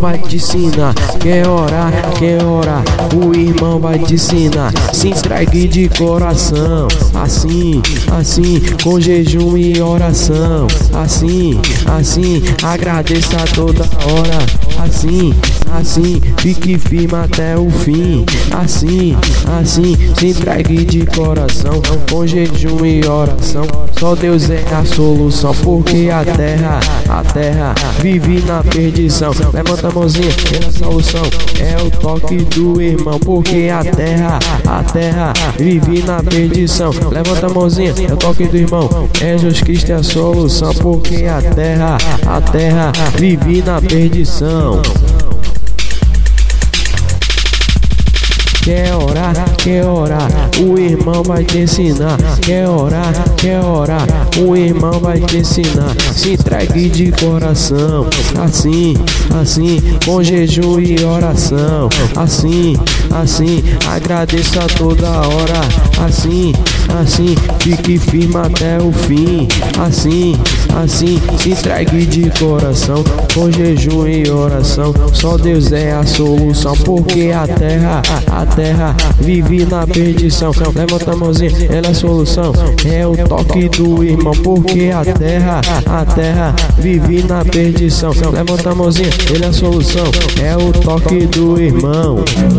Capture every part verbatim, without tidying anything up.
vai te ensinar. Quer orar, quer orar, o irmão vai te ensinar. Se entregue de coração, assim, assim, com jejum e oração. Assim, assim, agradeça a toda hora. Assim, assim, fique firme até o fim. Assim, assim, se entregue de coração, com jejum e oração. Só Deus é a solução, porque a terra, a terra vive na perdição. Levanta a mãozinha, é a solução, é o toque do irmão, porque a terra, a terra vive na perdição. Levanta a mãozinha, é o toque do irmão, é Jesus Cristo é a solução, porque a terra, a terra vive na perdição. Quer orar, quer orar, o irmão vai te ensinar. Quer orar, quer orar, o irmão vai te ensinar. Se entregue de coração, assim, assim, com jejum e oração. Assim, assim, agradeça a toda hora. Assim, assim, fique firme até o fim. Assim, assim, se entregue de coração, com jejum e oração. Só Deus é a solução, porque a terra, a terra vive na perdição. Levanta a mãozinha, ela é a solução, é o toque do irmão, porque a terra, a terra vive na perdição. Levanta a mãozinha, ele é a solução, é o toque do irmão.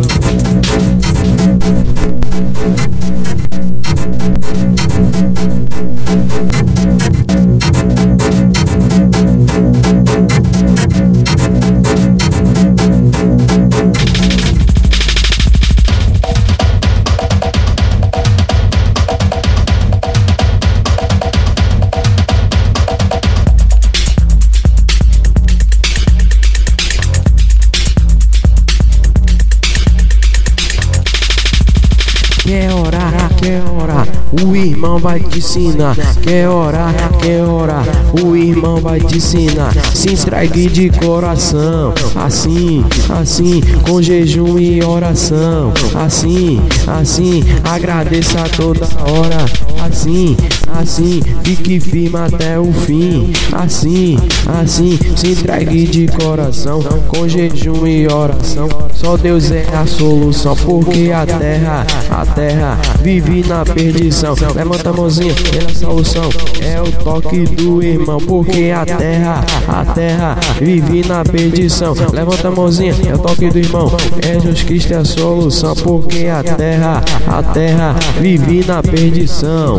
Quer orar, quer orar, o irmão vai te ensinar. Quer orar, quer orar, o irmão vai te ensinar. Se entregue de coração, assim, assim, com jejum e oração. Assim, assim, agradeça a toda hora. Assim, assim, fique firme até o fim. Assim, assim, se entregue de coração, com jejum e oração. Só Deus é a solução, porque a terra, a terra vive na perdição. Levanta a mãozinha, é a solução, é o toque do irmão, porque a terra, a terra vive na perdição. Levanta a mãozinha, é o toque do irmão, é Jesus Cristo é a solução, porque a terra, a terra vive na perdição.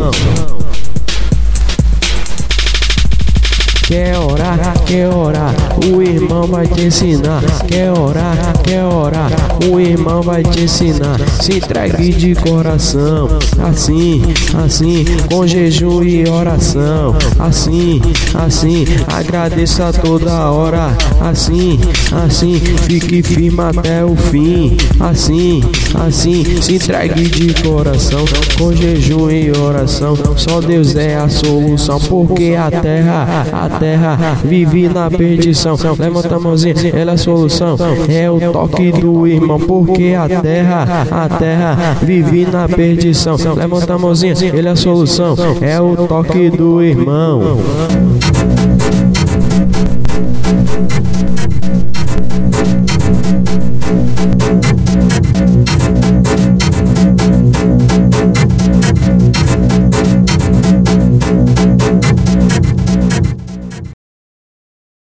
Quer orar, quer orar, o irmão vai te ensinar. Quer orar, quer orar, o irmão vai te ensinar. Se entregue de coração, assim, assim, com jejum e oração. Assim, assim, agradeça a toda hora. Assim, assim, fique firme até o fim. Assim, assim, se entregue de coração, com jejum e oração. Só Deus é a solução, porque a terra, a terra vive na perdição. Levanta a mãozinha, ela é a solução, é o toque do irmão, porque a terra, a terra vive na perdição. Levanta a mãozinha, ele é a solução, é o toque do irmão.